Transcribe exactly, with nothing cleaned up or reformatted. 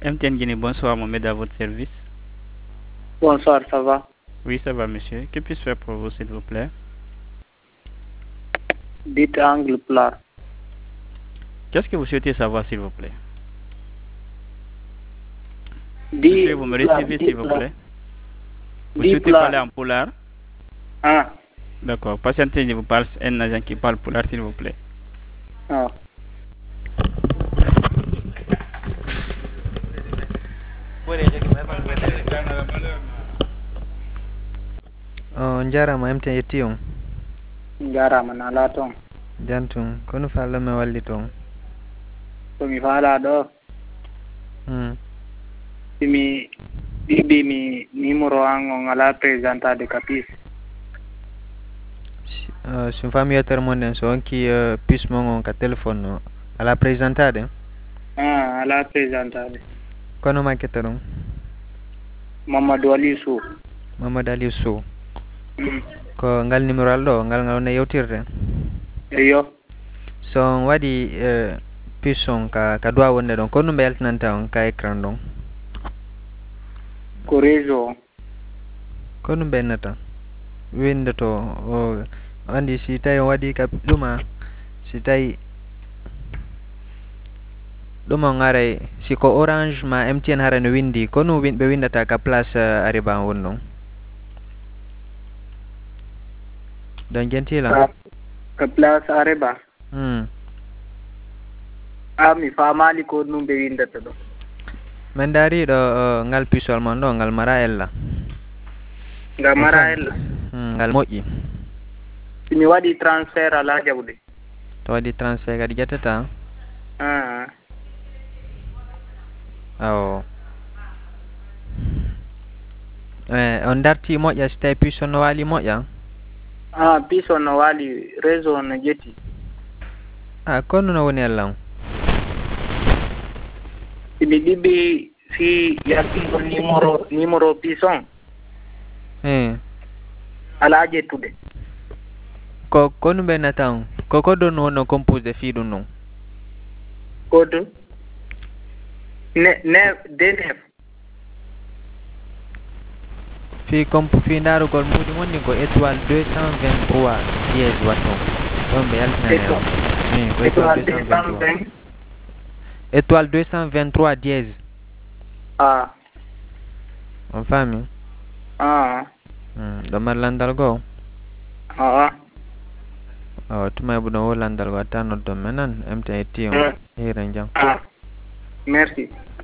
M T N Guinée, bonsoir, Mohamed à votre service. Bonsoir, ça va? Oui, ça va, monsieur. Que puis-je faire pour vous, s'il vous plaît? Dites angle plat. Qu'est-ce que vous souhaitez savoir, s'il vous plaît? Dis Monsieur, vous me plat, recevez, dis s'il vous plat. plaît? Vous Dis souhaitez plat. parler en polar? Ah, D'accord. Patientez, je vous parle un agent qui parle polar, s'il vous plaît. ah. on jarama M T N yetti on Jarama nala toon. jantum kono fallo mi walli toon Somi faala ɗo hmm. simi ɗiɗi mi numéro an on ala présentade capis. uh, sum fami yettere mon nden so wonki uh, puce mon on ka téléphone o ala présentade Ah, ala présentade. kono makketta ɗum Mamadou Ali Sow. mamadou aliou sow Mm. ko ngal numéro al ɗo ngal ngal wonno yewtirde Eyo. so on waɗi uh, puce on ka ka dowa wonde ɗon kono ɗum ɓe yaltinanta on ka écran ɗon Ko réseau on. ko ɗum ɓennata winde to o andi si tawi on waɗi ka ɗuma si tawi ɗum on aray si ko orange ma M T N hara no windi kono ɓe windata ka place uh, ariba woni ɗon don gentila Ka, ka place Areba. hmm. Ah, mi famali ko ɗum ɓe windata ɗo. min dari ɗo uh, ngal puisol mon ɗo ngal mara ella Nga mara ella. hmm, ngal moƴƴi Simi waɗi transfert ala jawɗe. to waɗi transfert kadi ƴettata Ah. awo eh, on darti moƴƴa si tawi puisol no waali moƴƴa Ah, piso no wali réseau no ƴetti. ah kono no woni ella on Simi ɗiɓɓi fi yaltingo numéro numéro pison eh. ala ƴettude. ko ko ɗum ɓennata on ko ko ɗon wonno compose fi ɗum ɗon Code ne neuf deux neuf. fi comp fi darugol muɗum woni ko étoile deux cent vingt-trois dièse watton ɗon ɓe yaltinane on oui, ko étoile deux cent vingt-trois étoile deux cent vingt-trois dièse Ah. on faami Ah. hmm. ɗo mar landal goo Ah. o tuma bo ɗon wo landal goo atta noddon men nan M T N yetti on Mm. hiren jam Ah. Merci.